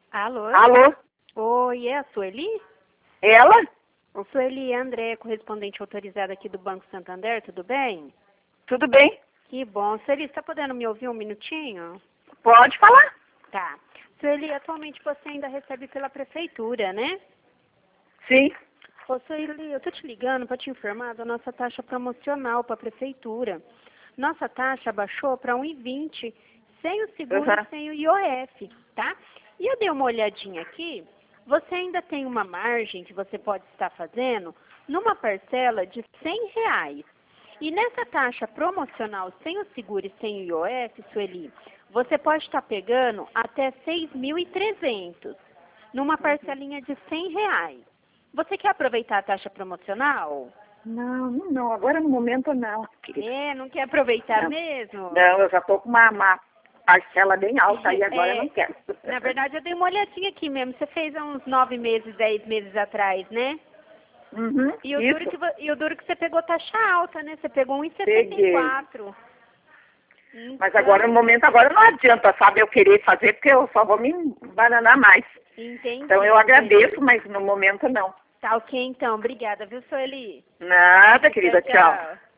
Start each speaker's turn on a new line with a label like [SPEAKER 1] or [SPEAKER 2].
[SPEAKER 1] Alô?
[SPEAKER 2] Alô?
[SPEAKER 1] Oi, é a Sueli?
[SPEAKER 2] Ela?
[SPEAKER 1] O Sueli André, correspondente autorizada aqui do Banco Santander, tudo bem?
[SPEAKER 2] Tudo bem?
[SPEAKER 1] Que bom. Sueli, está podendo me ouvir um minutinho?
[SPEAKER 2] Pode falar?
[SPEAKER 1] Tá. Sueli, atualmente você ainda recebe pela prefeitura, né?
[SPEAKER 2] Sim.
[SPEAKER 1] Ô, Sueli, eu tô te ligando para te informar da nossa taxa promocional para a prefeitura. Nossa taxa baixou para 1,20, sem o seguro e sem o IOF, tá? E eu dei uma olhadinha aqui, você ainda tem uma margem que você pode estar fazendo numa parcela de R$ 100. E nessa taxa promocional sem o seguro e sem o IOF, Sueli, você pode estar pegando até 6.300 numa parcelinha de R$ 100. Você quer aproveitar a taxa promocional?
[SPEAKER 2] Não, agora no momento não, querida.
[SPEAKER 1] É, não quer aproveitar
[SPEAKER 2] Não.
[SPEAKER 1] mesmo?
[SPEAKER 2] Não, eu já tô com uma parcela bem alta e agora eu não quero.
[SPEAKER 1] Na verdade, eu dei uma olhadinha aqui mesmo. Você fez há uns 9 meses, 10 meses atrás, né?
[SPEAKER 2] Uhum,
[SPEAKER 1] E o
[SPEAKER 2] isso.
[SPEAKER 1] duro que você pegou taxa alta, né? Você pegou
[SPEAKER 2] Peguei.
[SPEAKER 1] 1,74.
[SPEAKER 2] Mas agora no momento agora não adianta, sabe, eu querer fazer porque eu só vou me embananar mais.
[SPEAKER 1] Entendi.
[SPEAKER 2] Então eu agradeço, mas no momento não.
[SPEAKER 1] Tá ok, então. Obrigada, viu, Sueli?
[SPEAKER 2] Nada, querida, tchau.